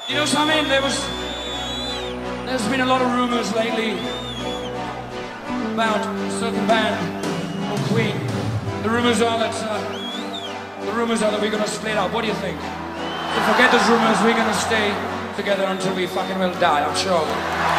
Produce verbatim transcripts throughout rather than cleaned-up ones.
You know something? There was, there's been a lot of rumors lately about a certain band called Queen. The rumors are that uh, the rumors are that we're gonna split up. What do you think? So forget those rumors. We're gonna stay together until we fucking will die. I'm sure.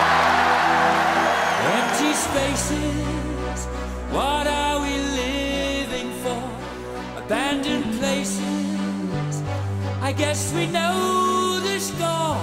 Empty spaces. What are we living for? Abandoned places. I guess we know the score.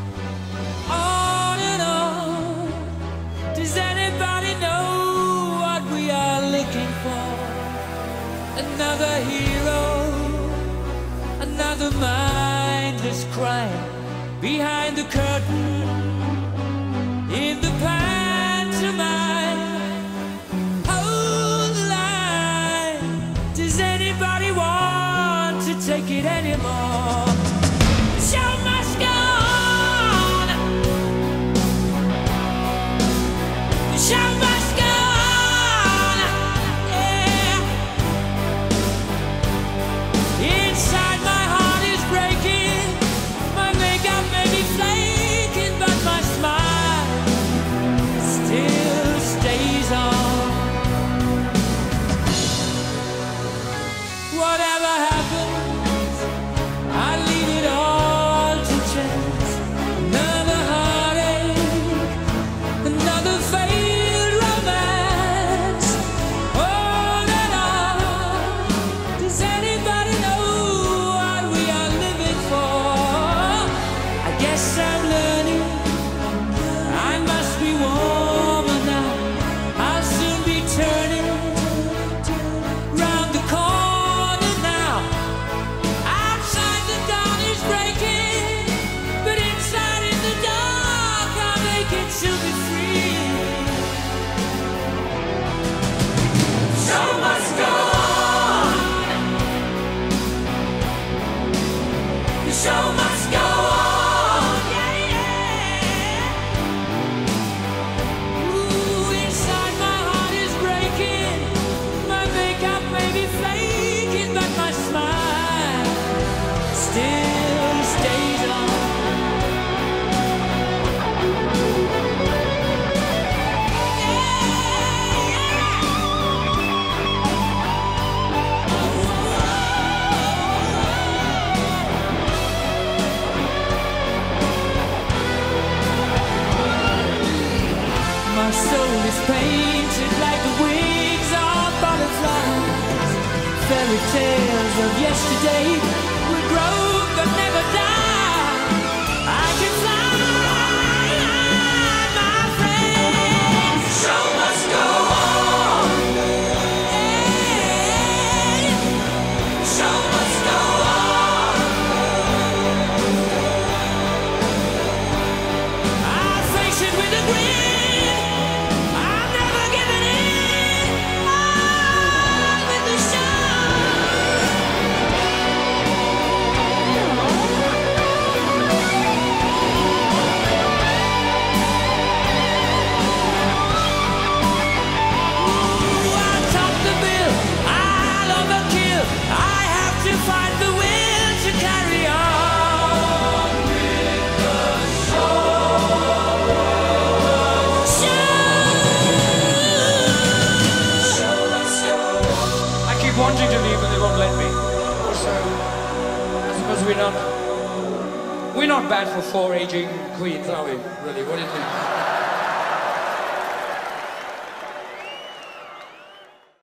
On and on. Does anybody know what we are looking for? Another hero, another mindless crime behind the curtain in the pantomime. Hold the line. Does anybody want to take it anymore? The show must go on. The show must go on. Yeah. Inside my heart is breaking. My makeup may be flaking, but my smile still stays on. Whatever happens, I leave it all to chance. Another heartache, another failed romance. On and on. Does anybody know what we are living for? I guess I'm learning. I must be warmer now. I'll soon be turning round the corner now. Outside the dawn is breaking, but inside in the dark I'll make it to be free. Show must go on. The show must go on. Yeah, yeah. Ooh, inside my heart is breaking. My makeup may be flaking, but my smile still stays on. My soul is painted like the wings of butterflies. Fairy tales of yesterday will grow but never die. I can fly, my friend. The show must go on. Hey, the show must go on. I'll face it with a grin. I'm never giving in. On with the Ooh, I'll top the bill. I'll overkill. I have to find the will to carry on with the I keep wanting to leave, but they won't let me. So I suppose we're not we're not bad for four aging queens, are we? Really? What do you think?